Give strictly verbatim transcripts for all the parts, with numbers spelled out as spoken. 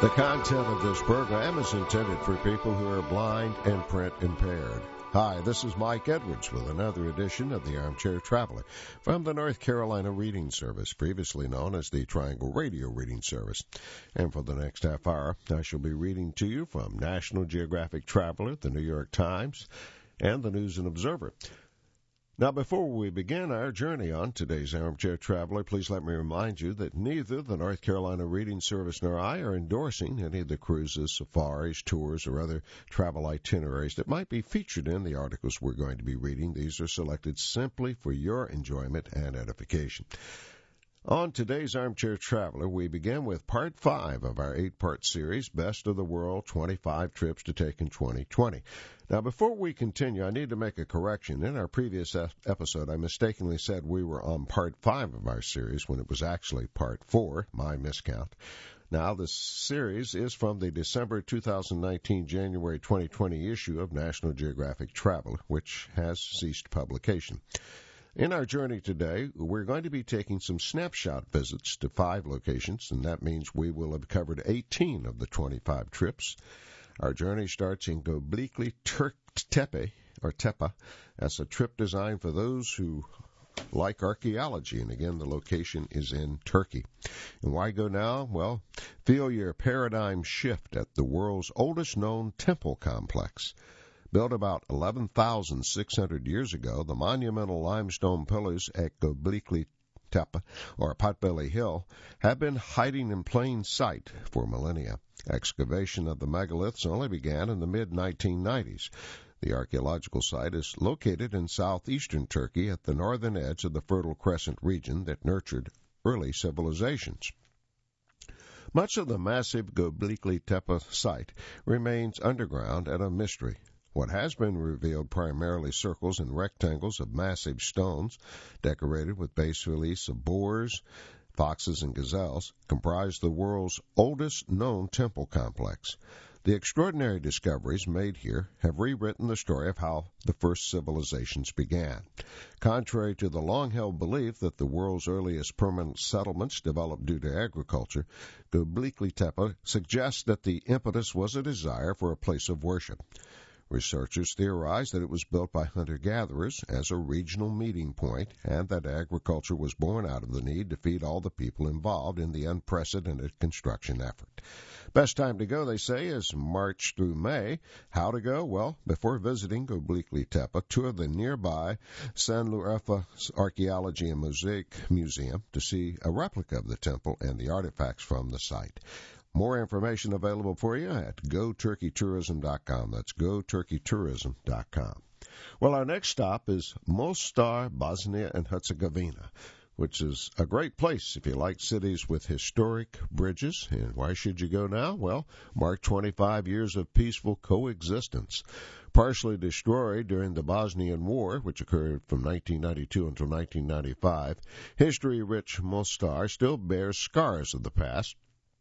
The content of this program is intended for people who are blind and print impaired. Hi, this is Mike Edwards with another edition of the Armchair Traveler from the North Carolina Reading Service, previously known as the Triangle Radio Reading Service. And for the next half hour, I shall be reading to you from National Geographic Traveler, the New York Times, and the News and Observer. Now, before we begin our journey on today's Armchair Traveler, please let me remind you that neither the North Carolina Reading Service nor I are endorsing any of the cruises, safaris, tours, or other travel itineraries that might be featured in the articles we're going to be reading. These are selected simply for your enjoyment and edification. On today's Armchair Traveler, we begin with Part five of our eight-part series, Best of the World, twenty-five Trips to Take in twenty twenty. Now, before we continue, I need to make a correction. In our previous episode, I mistakenly said we were on Part five of our series when it was actually Part four, my miscount. Now, this series is from the December two thousand nineteen, January twenty twenty issue of National Geographic Traveler, which has ceased publication. In our journey today, we're going to be taking some snapshot visits to five locations, and that means we will have covered eighteen of the twenty-five trips. Our journey starts in Göbekli Tepe, or Tepe. That's a trip designed for those who like archaeology, and again, the location is in Turkey. And why go now? Well, feel your paradigm shift at the world's oldest known temple complex. Built about eleven thousand six hundred years ago, the monumental limestone pillars at Göbekli Tepe, or Potbelly Hill, have been hiding in plain sight for millennia. Excavation of the megaliths only began in the mid nineteen nineties. The archaeological site is located in southeastern Turkey at the northern edge of the Fertile Crescent region that nurtured early civilizations. Much of the massive Göbekli Tepe site remains underground and a mystery. What has been revealed, primarily circles and rectangles of massive stones decorated with bas reliefs of boars, foxes, and gazelles, comprise the world's oldest known temple complex. The extraordinary discoveries made here have rewritten the story of how the first civilizations began. Contrary to the long-held belief that the world's earliest permanent settlements developed due to agriculture, Göbekli Tepe suggests that the impetus was a desire for a place of worship. Researchers theorize that it was built by hunter-gatherers as a regional meeting point, and that agriculture was born out of the need to feed all the people involved in the unprecedented construction effort. Best time to go, they say, is March through May. How to go? Well, before visiting Göbekli Tepe, tour the nearby Şanlıurfa Archaeology and Mosaic Museum to see a replica of the temple and the artifacts from the site. More information available for you at go turkey tourism dot com. That's go turkey tourism dot com. Well, our next stop is Mostar, Bosnia and Herzegovina, which is a great place if you like cities with historic bridges. And why should you go now? Well, mark twenty-five years of peaceful coexistence. Partially destroyed during the Bosnian War, which occurred from nineteen ninety-two until nineteen ninety-five, history-rich Mostar still bears scars of the past.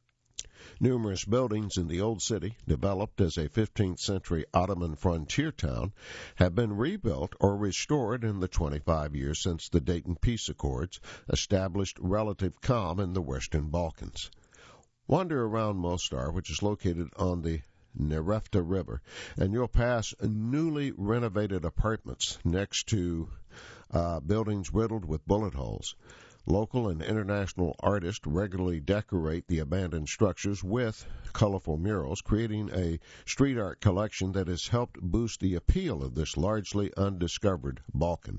Numerous buildings in the old city, developed as a fifteenth century Ottoman frontier town, have been rebuilt or restored in the twenty-five years since the Dayton Peace Accords established relative calm in the Western Balkans. Wander around Mostar, which is located on the Neretva River, and you'll pass newly renovated apartments next to uh, buildings riddled with bullet holes. Local and international artists regularly decorate the abandoned structures with colorful murals, creating a street art collection that has helped boost the appeal of this largely undiscovered Balkan.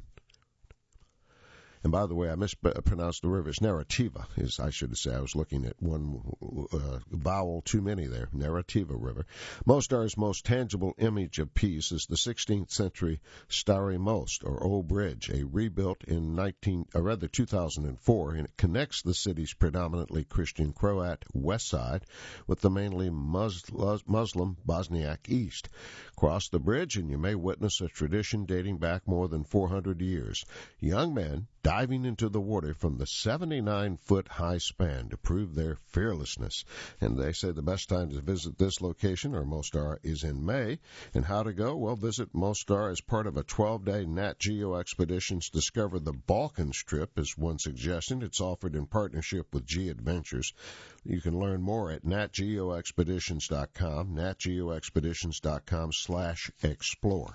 And by the way, I mispronounced the river. It's Neretva, is I should say. I was looking at one uh, vowel too many there. Neretva River. Mostar's most tangible image of peace is the sixteenth century Stari Most, or Old Bridge, a rebuilt in nineteen, or rather two thousand four, and it connects the city's predominantly Christian Croat west side with the mainly Muslim Bosniak east. Cross the bridge, and you may witness a tradition dating back more than four hundred years. Young men diving into the water from the seventy-nine foot high span to prove their fearlessness. And they say the best time to visit this location, or Mostar, is in May. And how to go? Well, visit Mostar as part of a twelve-day Nat Geo Expeditions Discover the Balkans trip is one suggestion. It's offered in partnership with G Adventures. You can learn more at nat geo expeditions dot com, nat geo expeditions dot com slash explore.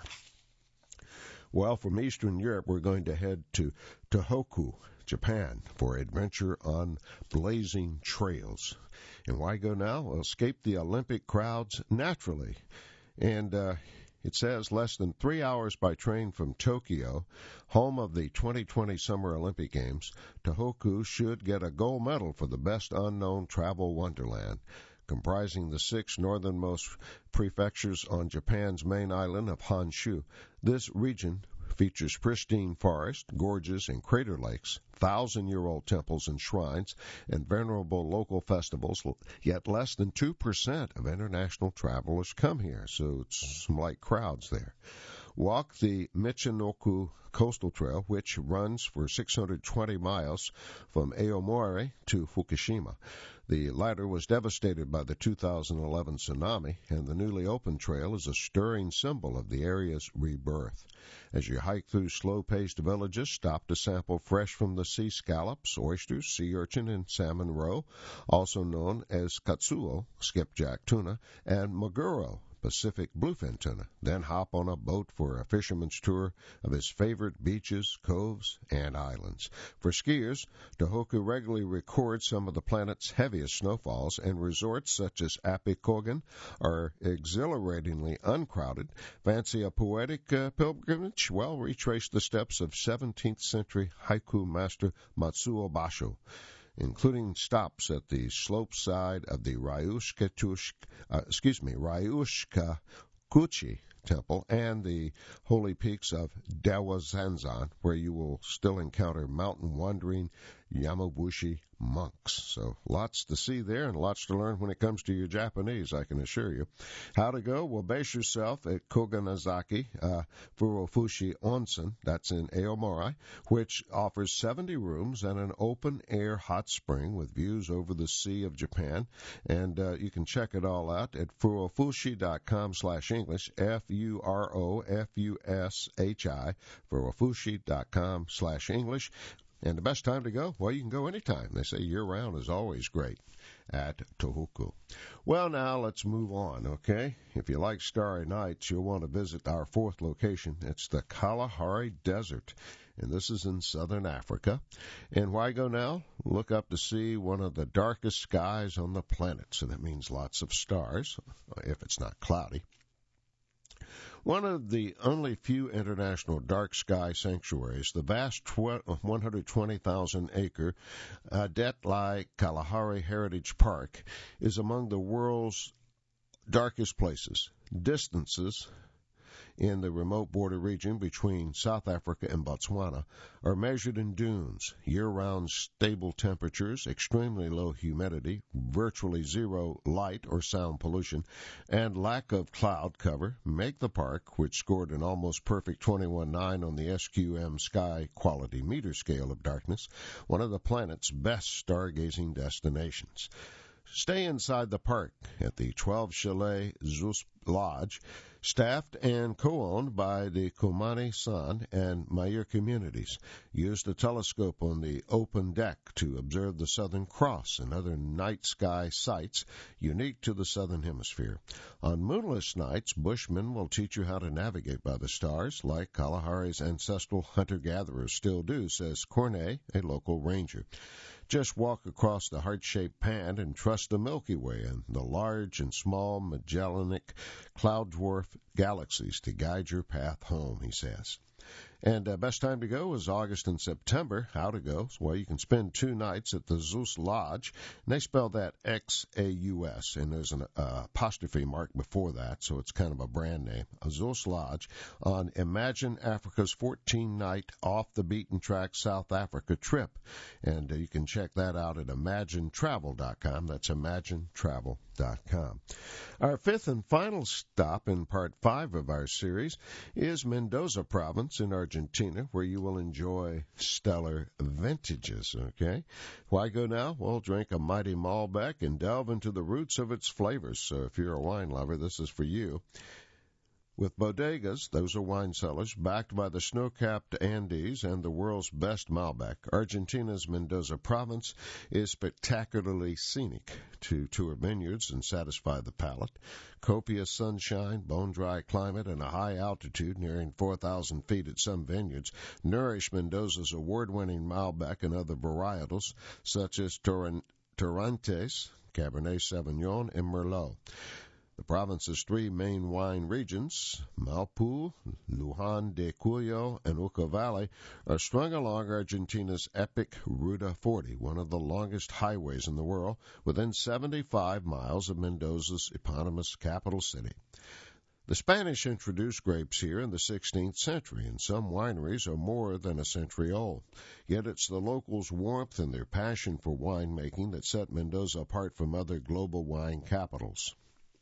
Well, from Eastern Europe, we're going to head to Tohoku, Japan, for adventure on blazing trails. And why go now? Well, escape the Olympic crowds naturally. And uh, it says less than three hours by train from Tokyo, home of the twenty twenty Summer Olympic Games. Tohoku should get a gold medal for the best unknown travel wonderland. Comprising the six northernmost prefectures on Japan's main island of Honshu. This region features pristine forests, gorges, and crater lakes, thousand-year-old temples and shrines, and venerable local festivals, yet less than two percent of international travelers come here, so it's some light crowds there. Walk the Michinoku Coastal Trail, which runs for six hundred twenty miles from Aomori to Fukushima. The latter was devastated by the two thousand eleven tsunami, and the newly opened trail is a stirring symbol of the area's rebirth. As you hike through slow-paced villages, stop to sample fresh from the sea scallops, oysters, sea urchin, and salmon roe, also known as katsuo, skipjack tuna, and maguro, Pacific bluefin tuna. Then hop on a boat for a fisherman's tour of his favorite beaches, coves, and islands. For skiers, Tohoku regularly records some of the planet's heaviest snowfalls, and resorts such as Apikogan are exhilaratingly uncrowded. Fancy a poetic uh, pilgrimage? Well, retrace the steps of seventeenth century haiku master Matsuo Basho, including stops at the slope side of the Ryushka, uh, excuse me, Ryushka Kuchi Temple and the holy peaks of Dawazanzan, where you will still encounter mountain-wandering Yamabushi monks. So lots to see there and lots to learn when it comes to your Japanese, I can assure you. How to go? Well, base yourself at Koganazaki uh, Furofushi Onsen, that's in Aomori, which offers seventy rooms and an open-air hot spring with views over the Sea of Japan. And uh, you can check it all out at furofushi.com slash English, F U R O F U S H I, furofushi.com slash English. And the best time to go? Well, you can go anytime. They say year-round is always great at Tohoku. Well, now let's move on, okay? If you like starry nights, you'll want to visit our fourth location. It's the Kalahari Desert, and this is in southern Africa. And why go now? Look up to see one of the darkest skies on the planet, so that means lots of stars, if it's not cloudy. One of the only few international dark sky sanctuaries, the vast one hundred twenty thousand acre Adetlai Kalahari Heritage Park, is among the world's darkest places. Distances in the remote border region between South Africa and Botswana are measured in dunes. Year-round stable temperatures, extremely low humidity, virtually zero light or sound pollution, and lack of cloud cover make the park, which scored an almost perfect twenty-one point nine on the S Q M Sky Quality Meter Scale of Darkness, one of the planet's best stargazing destinations. Stay inside the park at the twelve Chalet Zeus Lodge, staffed and co-owned by the Kumani San and Mayer communities. Use the telescope on the open deck to observe the Southern Cross and other night sky sights unique to the Southern Hemisphere. On moonless nights, bushmen will teach you how to navigate by the stars, like Kalahari's ancestral hunter-gatherers still do, says Cornet, a local ranger. Just walk across the heart-shaped pan and trust the Milky Way and the large and small Magellanic cloud dwarf galaxies to guide your path home, he says. And uh, best time to go is August and September. How to go? Well, you can spend two nights at the Zeus Lodge, and they spell that X A U S, and there's an uh, apostrophe mark before that, so it's kind of a brand name. A Zeus Lodge on Imagine Africa's fourteen-night off-the-beaten-track South Africa trip, and uh, you can check that out at imagine travel dot com. That's imagine travel dot com. Our fifth and final stop in part five of our series is Mendoza Province in Argentina. Argentina, where you will enjoy stellar vintages, okay? Why go now? Well, drink a mighty Malbec and delve into the roots of its flavors. So if you're a wine lover, this is for you. With bodegas, those are wine cellars, backed by the snow-capped Andes and the world's best Malbec, Argentina's Mendoza province is spectacularly scenic to tour vineyards and satisfy the palate. Copious sunshine, bone-dry climate, and a high altitude nearing four thousand feet at some vineyards nourish Mendoza's award-winning Malbec and other varietals, such as Torrentes, Cabernet Sauvignon, and Merlot. The province's three main wine regions, Maipú, Luján de Cuyo, and Uco Valley, are strung along Argentina's epic Ruta forty, one of the longest highways in the world, within seventy-five miles of Mendoza's eponymous capital city. The Spanish introduced grapes here in the sixteenth century, and some wineries are more than a century old. Yet it's the locals' warmth and their passion for winemaking that set Mendoza apart from other global wine capitals,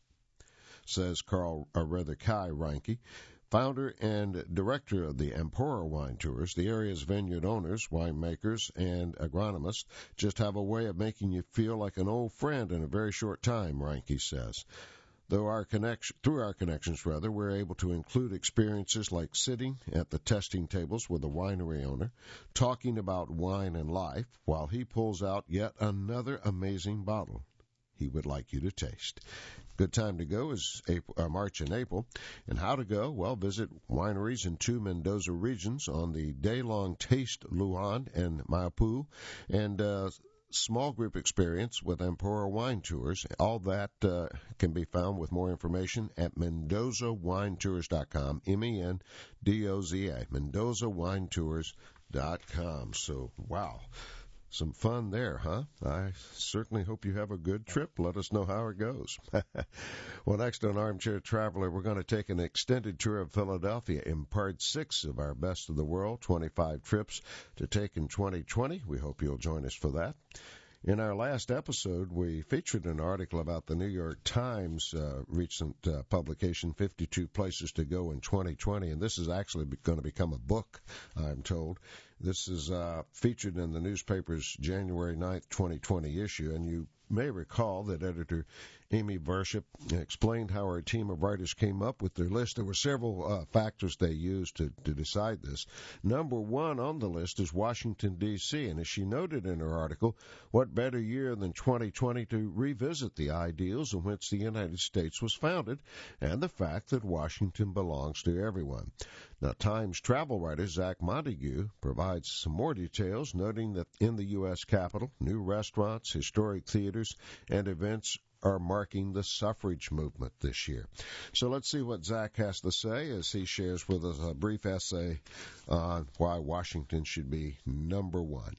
says Carl, or rather Kai Reinke, founder and director of the Ampora Wine Tours. The area's vineyard owners, winemakers, and agronomists just have a way of making you feel like an old friend in a very short time, Reinke says. Though our connection, through our connections, rather, we're able to include experiences like sitting at the testing tables with a winery owner, talking about wine and life, while he pulls out yet another amazing bottle he would like you to taste. Good time to go is April, uh, March and April. And how to go? Well, visit wineries in two Mendoza regions on the day-long Taste Luján and Maipú, and uh, small group experience with Ampora Wine Tours. All that uh, can be found with more information at mendoza wine tours dot com, M E N D O Z A, mendoza wine tours dot com. So, wow. Some fun there, huh? I certainly hope you have a good trip. Let us know how it goes. Well, next on Armchair Traveler, we're going to take an extended tour of Philadelphia in part six of our Best of the World, twenty-five trips to take in twenty twenty. We hope you'll join us for that. In our last episode, we featured an article about the New York Times uh, recent uh, publication, fifty-two Places to Go in twenty twenty, and this is actually going to become a book, I'm told. This is uh, featured in the newspaper's January ninth, twenty twenty issue, and you may recall that editor Amy Varship explained how our team of writers came up with their list. There were several uh, factors they used to, to decide this. Number one on the list is Washington, D C, and as she noted in her article, what better year than twenty twenty to revisit the ideals on which the United States was founded and the fact that Washington belongs to everyone. Now, Times travel writer Zach Montague provides some more details, noting that in the U S Capitol, new restaurants, historic theaters, and events are marking the suffrage movement this year. So let's see what Zach has to say as he shares with us a brief essay on why Washington should be number one.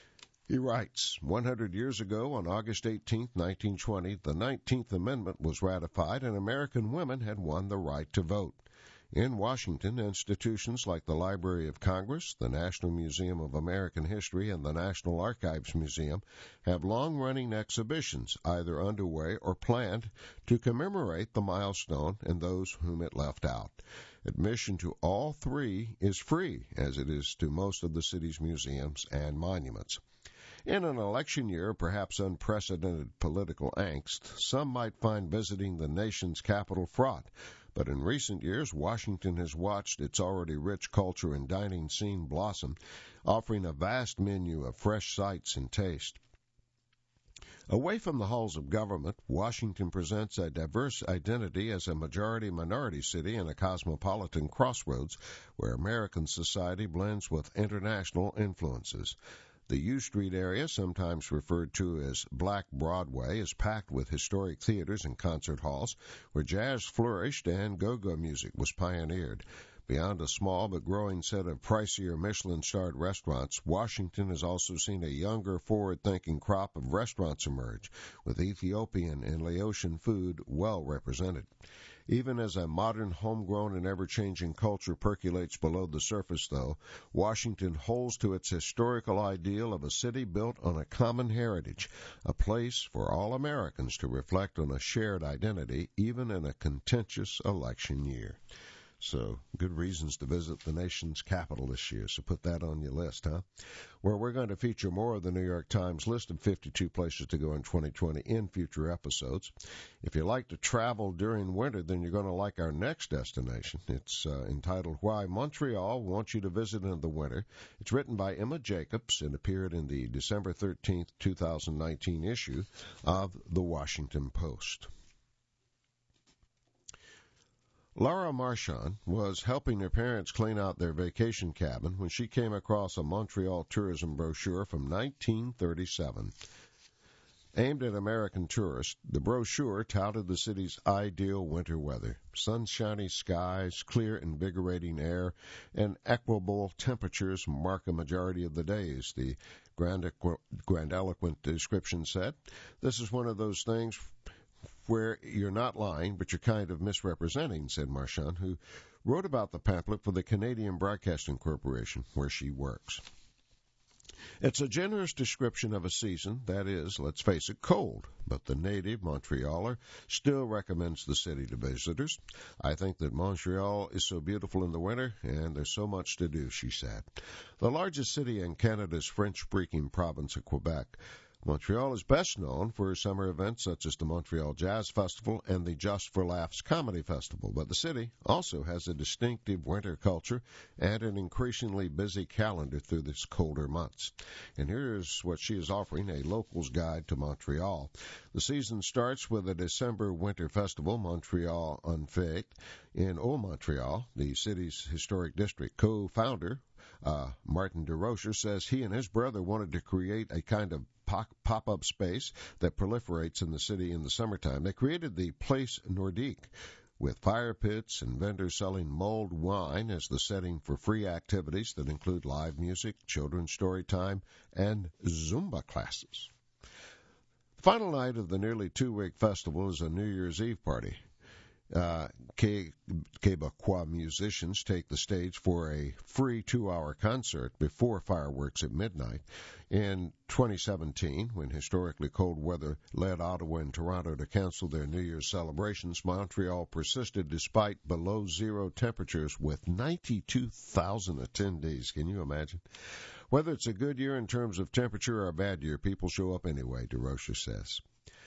He writes, one hundred years ago, on August eighteenth, nineteen twenty, the nineteenth Amendment was ratified and American women had won the right to vote. In Washington, institutions like the Library of Congress, the National Museum of American History, and the National Archives Museum have long-running exhibitions, either underway or planned, to commemorate the milestone and those whom it left out. Admission to all three is free, as it is to most of the city's museums and monuments. In an election year of perhaps unprecedented political angst, some might find visiting the nation's capital fraught. But in recent years, Washington has watched its already rich culture and dining scene blossom, offering a vast menu of fresh sights and taste. Away from the halls of government, Washington presents a diverse identity as a majority-minority city in a cosmopolitan crossroads where American society blends with international influences. The U Street area, sometimes referred to as Black Broadway, is packed with historic theaters and concert halls where jazz flourished and go-go music was pioneered. Beyond a small but growing set of pricier Michelin-starred restaurants, Washington has also seen a younger, forward-thinking crop of restaurants emerge, with Ethiopian and Laotian food well represented. Even as a modern, homegrown, and ever-changing culture percolates below the surface, though, Washington holds to its historical ideal of a city built on a common heritage, a place for all Americans to reflect on a shared identity, even in a contentious election year. So good reasons to visit the nation's capital this year. So put that on your list, huh? Where we're going to feature more of the New York Times list of fifty-two places to go in twenty twenty in future episodes. If you like to travel during winter, then you're going to like our next destination. It's uh, entitled Why Montreal Wants You to Visit in the Winter. It's written by Emma Jacobs and appeared in the December thirteenth, twenty nineteen issue of the Washington Post. Laura Marchand was helping her parents clean out their vacation cabin when she came across a Montreal tourism brochure from nineteen thirty-seven. Aimed at American tourists, the brochure touted the city's ideal winter weather: sunshiny skies, clear, invigorating air, and equable temperatures mark a majority of the days, the grandiloquent, grandiloquent description said. This is one of those things where you're not lying, but you're kind of misrepresenting, said Marchand, who wrote about the pamphlet for the Canadian Broadcasting Corporation, where she works. It's a generous description of a season that is, let's face it, cold, but the native Montrealer still recommends the city to visitors. I think that Montreal is so beautiful in the winter, and there's so much to do, she said. The largest city in Canada's French-speaking province of Quebec, Montreal is best known for summer events such as the Montreal Jazz Festival and the Just for Laughs Comedy Festival, but the city also has a distinctive winter culture and an increasingly busy calendar through these colder months. And here's what she is offering, a local's guide to Montreal. The season starts with a December winter festival, Montreal en Fête, in Old Montreal, the city's historic district. Co-founder uh, Martin DeRocher says he and his brother wanted to create a kind of pop-up space that proliferates in the city in the summertime. They created the Place Nordique, with fire pits and vendors selling mulled wine as the setting for free activities that include live music, children's story time, and Zumba classes. The final night of the nearly two-week festival is a New Year's Eve party. Uh, Quebecois musicians take the stage for a free two-hour concert before fireworks at midnight. In twenty seventeen, when historically cold weather led Ottawa and Toronto to cancel their New Year's celebrations, Montreal persisted despite below-zero temperatures with ninety-two thousand attendees. Can you imagine? Whether it's a good year in terms of temperature or a bad year, people show up anyway, DeRocher says.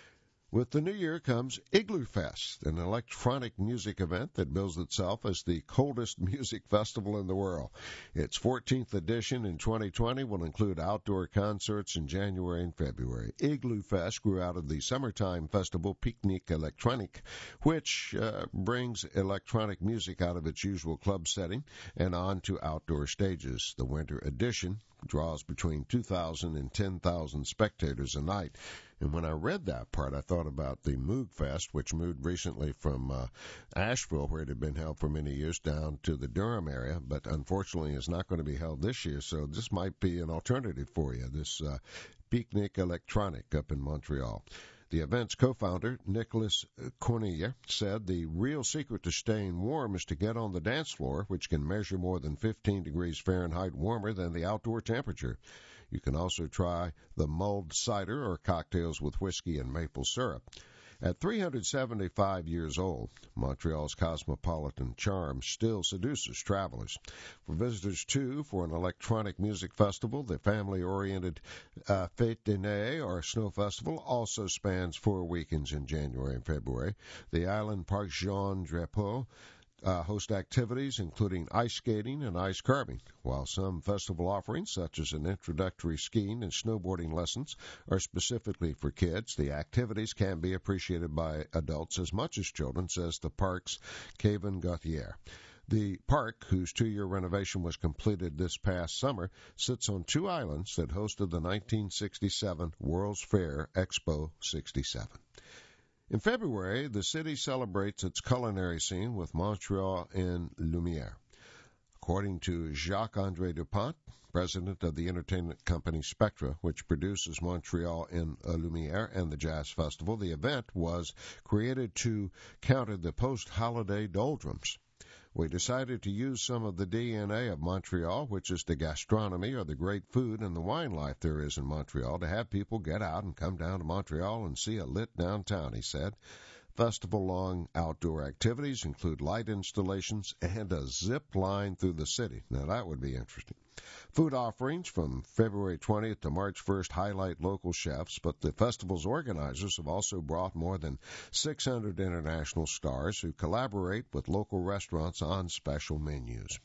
With the new year comes Igloo Fest, an electronic music event that bills itself as the coldest music festival in the world. Its fourteenth edition in twenty twenty will include outdoor concerts in January and February. Igloo Fest grew out of the summertime festival Picnic Electronique, which uh, brings electronic music out of its usual club setting and onto outdoor stages. The winter edition draws between two thousand and ten thousand spectators a night. And when I read that part, I thought about the Moog Fest, which moved recently from uh, Asheville, where it had been held for many years, down to the Durham area, but unfortunately is not going to be held this year, so this might be an alternative for you, this uh, Picnic Electronique up in Montreal. The event's co-founder, Nicholas Cornilla, said the real secret to staying warm is to get on the dance floor, which can measure more than fifteen degrees Fahrenheit warmer than the outdoor temperature. You can also try the mulled cider or cocktails with whiskey and maple syrup. At three hundred seventy-five years old, Montreal's cosmopolitan charm still seduces travelers. For visitors, too, for an electronic music festival, the family-oriented uh, Fête des Neiges, or Snow Festival, also spans four weekends in January and February. The Island Park Jean Drapeau Uh, host activities including ice skating and ice carving, while some festival offerings, such as an introductory skiing and snowboarding lessons, are specifically for kids. The activities can be appreciated by adults as much as children, says the park's Kevin Gauthier. The park, whose two-year renovation was completed this past summer, sits on two islands that hosted the nineteen sixty-seven World's Fair Expo sixty-seven. In February, the city celebrates its culinary scene with Montreal en Lumière. According to Jacques-André Dupont, president of the entertainment company Spectra, which produces Montreal en Lumière and the Jazz Festival, the event was created to counter the post-holiday doldrums. We decided to use some of the D N A of Montreal, which is the gastronomy or the great food and the wine life there is in Montreal, to have people get out and come down to Montreal and see a lit downtown, he said. festival-long outdoor activities include light installations and a zip line through the city. Now, that would be interesting. Food offerings from February twentieth to March first highlight local chefs, but the festival's organizers have also brought more than six hundred international stars who collaborate with local restaurants on special menus.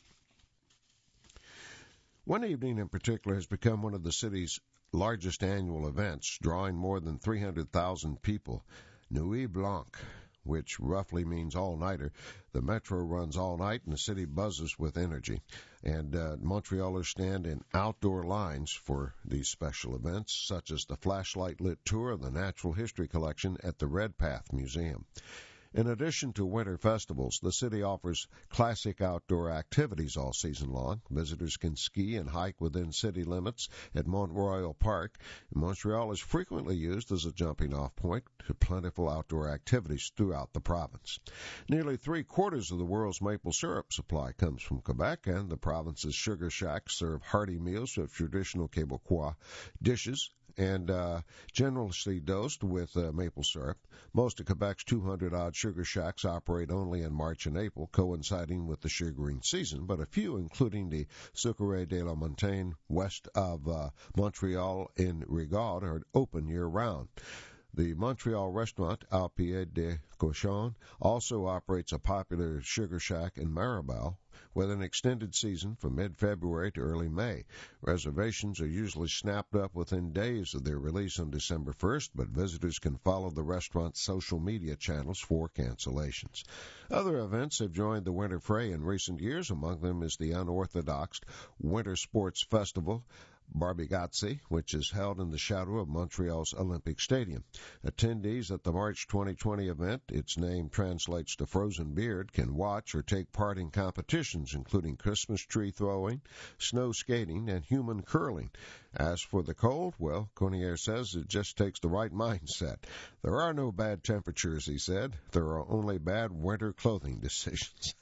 One evening in particular has become one of the city's largest annual events, drawing more than three hundred thousand people. Nuit Blanche, which roughly means all-nighter. The metro runs all night and the city buzzes with energy. And uh, Montrealers stand in outdoor lines for these special events, such as the flashlight-lit tour of the Natural History Collection at the Redpath Museum. In addition to winter festivals, the city offers classic outdoor activities all season long. Visitors can ski and hike within city limits at Mont Royal Park. Montreal is frequently used as a jumping-off point to plentiful outdoor activities throughout the province. Nearly three-quarters of the world's maple syrup supply comes from Quebec, and the province's sugar shacks serve hearty meals of traditional Quebecois dishes and uh, generously dosed with uh, maple syrup. Most of Quebec's two hundred odd sugar shacks operate only in March and April, coinciding with the sugaring season, but a few, including the Sucrerie de la Montagne west of uh, Montreal in Rigaud, are open year-round. The Montreal restaurant, Au Pied de Cochon, also operates a popular sugar shack in Maribel with an extended season from mid-February to early May. Reservations are usually snapped up within days of their release on December first, but visitors can follow the restaurant's social media channels for cancellations. Other events have joined the winter fray in recent years. Among them is the unorthodox Winter Sports Festival, Barbigazzi, which is held in the shadow of Montreal's Olympic Stadium. Attendees at the March twenty twenty event, its name translates to Frozen Beard, can watch or take part in competitions including Christmas tree throwing, snow skating, and human curling. As for the cold, well, Cornier says it just takes the right mindset. There are no bad temperatures, he said. There are only bad winter clothing decisions.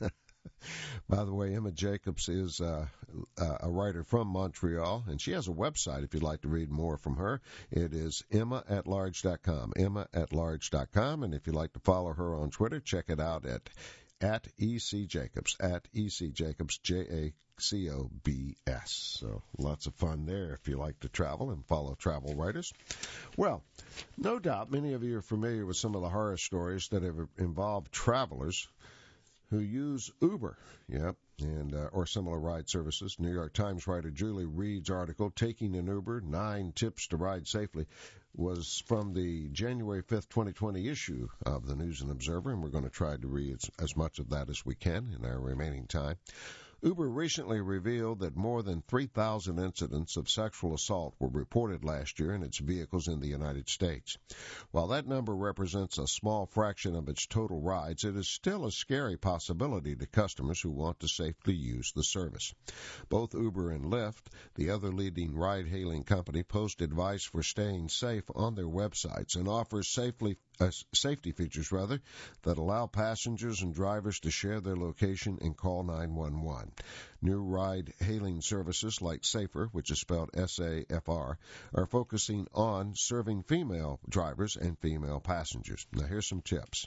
By the way, Emma Jacobs is uh, a writer from Montreal, and she has a website if you'd like to read more from her. It is emma at large dot com, emma at large dot com, and if you'd like to follow her on Twitter, check it out at at ecjacobs, at ecjacobs, J A C O B S. So lots of fun there if you like to travel and follow travel writers. Well, no doubt many of you are familiar with some of the horror stories that have involved travelers who use Uber, yep, and uh, or similar ride services. New York Times writer Julie Reed's article, Taking an Uber, Nine Tips to Ride Safely, was from the January fifth, twenty twenty issue of the News and Observer, and we're going to try to read as, as much of that as we can in our remaining time. Uber recently revealed that more than three thousand incidents of sexual assault were reported last year in its vehicles in the United States. While that number represents a small fraction of its total rides, it is still a scary possibility to customers who want to safely use the service. Both Uber and Lyft, the other leading ride-hailing company, post advice for staying safe on their websites and offers safely Uh, safety features, rather, that allow passengers and drivers to share their location and call nine one one. New ride-hailing services like Safer, which is spelled S A F R, are focusing on serving female drivers and female passengers. Now, here's some tips.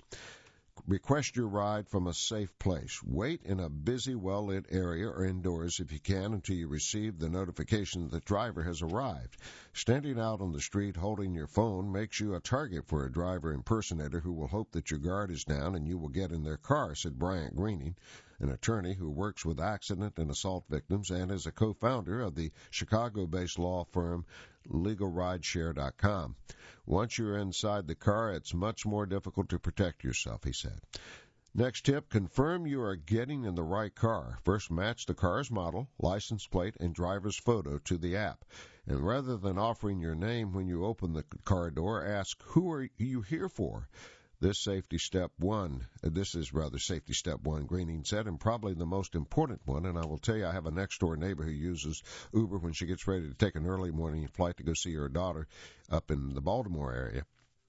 Request your ride from a safe place. Wait in a busy, well-lit area or indoors if you can until you receive the notification that the driver has arrived. Standing out on the street holding your phone makes you a target for a driver impersonator who will hope that your guard is down and you will get in their car, said Bryant Greening, an attorney who works with accident and assault victims and is a co-founder of the Chicago-based law firm Legal Ride Share dot com. Once you're inside the car, it's much more difficult to protect yourself, he said. Next tip, confirm you are getting in the right car. First, match the car's model, license plate, and driver's photo to the app. And rather than offering your name when you open the car door, ask, who are you here for? This safety step one, this is rather safety step one, Greening said, and probably the most important one. And I will tell you, I have a next-door neighbor who uses Uber when she gets ready to take an early morning flight to go see her daughter up in the Baltimore area.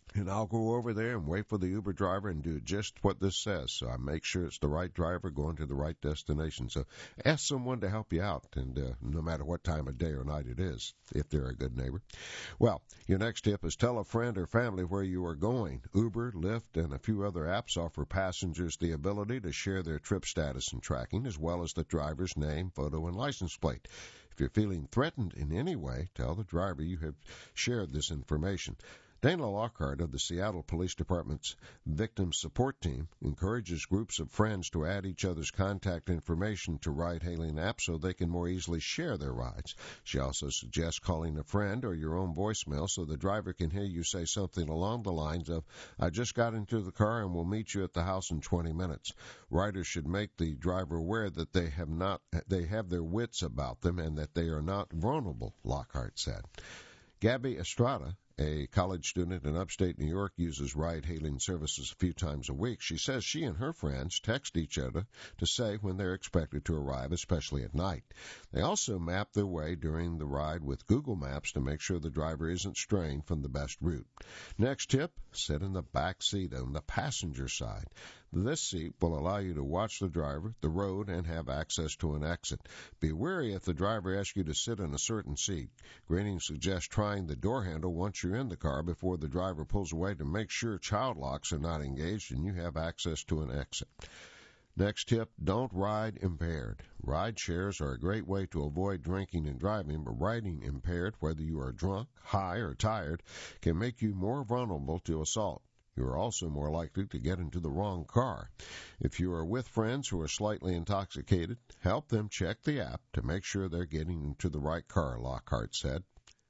And I'll go over there and wait for the Uber driver and do just what this says. So I make sure it's the right driver going to the right destination. So ask someone to help you out, and uh, no matter what time of day or night it is, if they're a good neighbor. Well, your next tip is tell a friend or family where you are going. Uber, Lyft, and a few other apps offer passengers the ability to share their trip status and tracking, as well as the driver's name, photo, and license plate. If you're feeling threatened in any way, tell the driver you have shared this information. Dana Lockhart of the Seattle Police Department's Victim Support Team encourages groups of friends to add each other's contact information to ride-hailing apps so they can more easily share their rides. She also suggests calling a friend or your own voicemail so the driver can hear you say something along the lines of, I just got into the car and will meet you at the house in twenty minutes. Riders should make the driver aware that they have not they have their wits about them and that they are not vulnerable, Lockhart said. Gabby Estrada, a college student in upstate New York, uses ride-hailing services a few times a week. She says she and her friends text each other to say when they're expected to arrive, especially at night. They also map their way during the ride with Google Maps to make sure the driver isn't straying from the best route. Next tip, sit in the back seat on the passenger side. This seat will allow you to watch the driver, the road, and have access to an exit. Be wary if the driver asks you to sit in a certain seat. Greening suggests trying the door handle once you're in the car before the driver pulls away to make sure child locks are not engaged and you have access to an exit. Next tip, don't ride impaired. Ride shares are a great way to avoid drinking and driving, but riding impaired, whether you are drunk, high, or tired, can make you more vulnerable to assault. You are also more likely to get into the wrong car. If you are with friends who are slightly intoxicated, help them check the app to make sure they're getting into the right car, Lockhart said.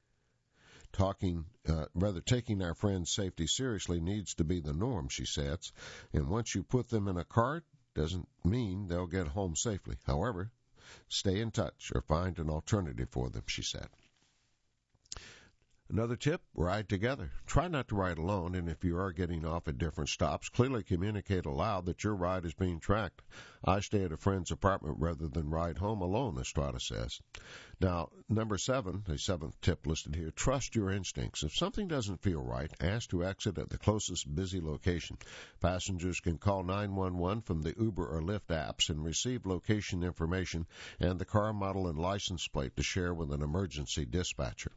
Talking, uh, rather taking our friends' safety seriously needs to be the norm, she says. And once you put them in a car, doesn't mean they'll get home safely. However, stay in touch or find an alternative for them, she said. Another tip, ride together. Try not to ride alone, and if you are getting off at different stops, clearly communicate aloud that your ride is being tracked. I stay at a friend's apartment rather than ride home alone, Estrada says. Now, number seven, the seventh tip listed here, trust your instincts. If something doesn't feel right, ask to exit at the closest busy location. Passengers can call nine one one from the Uber or Lyft apps and receive location information and the car model and license plate to share with an emergency dispatcher.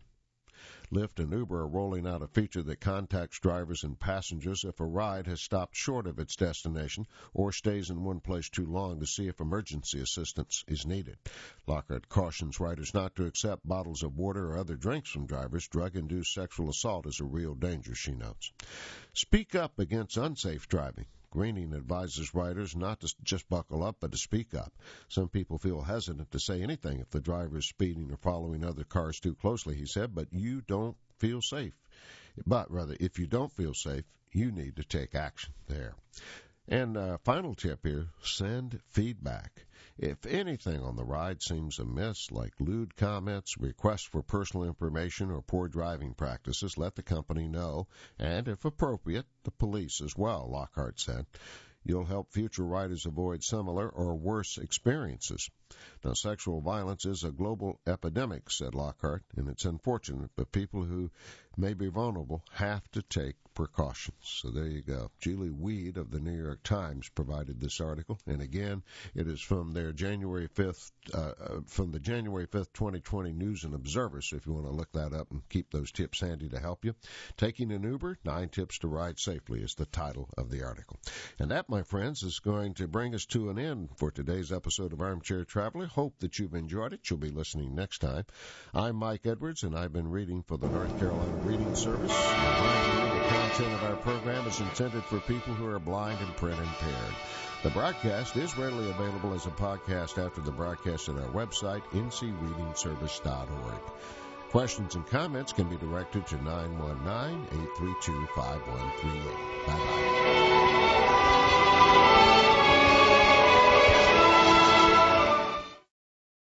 Lyft and Uber are rolling out a feature that contacts drivers and passengers if a ride has stopped short of its destination or stays in one place too long to see if emergency assistance is needed. Lockhart cautions riders not to accept bottles of water or other drinks from drivers. Drug-induced sexual assault is a real danger, she notes. Speak up against unsafe driving. Greening advises riders not to just buckle up, but to speak up. Some people feel hesitant to say anything if the driver is speeding or following other cars too closely, he said, but you don't feel safe. But, rather, if you don't feel safe, you need to take action there. And uh, final tip here, send feedback. If anything on the ride seems amiss, like lewd comments, requests for personal information, or poor driving practices, let the company know, and, if appropriate, the police as well, Lockhart said. You'll help future riders avoid similar or worse experiences. Now, sexual violence is a global epidemic, said Lockhart, and it's unfortunate, but people who may be vulnerable have to take precautions. So there you go. Julie Weed of the New York Times provided this article, and again, it is from their January fifth, uh, from the January fifth, twenty twenty News and Observer. So if you want to look that up and keep those tips handy to help you, taking an Uber, nine tips to ride safely is the title of the article. And that, my friends, is going to bring us to an end for today's episode of Armchair Traveler. Hope that you've enjoyed it. You'll be listening next time. I'm Mike Edwards, and I've been reading for the North Carolina Reading Service. The content of our program is intended for people who are blind and print impaired. The broadcast is readily available as a podcast after the broadcast at our website, n c reading service dot org. Questions and comments can be directed to nine one nine, eight three two, five one three eight. Bye-bye.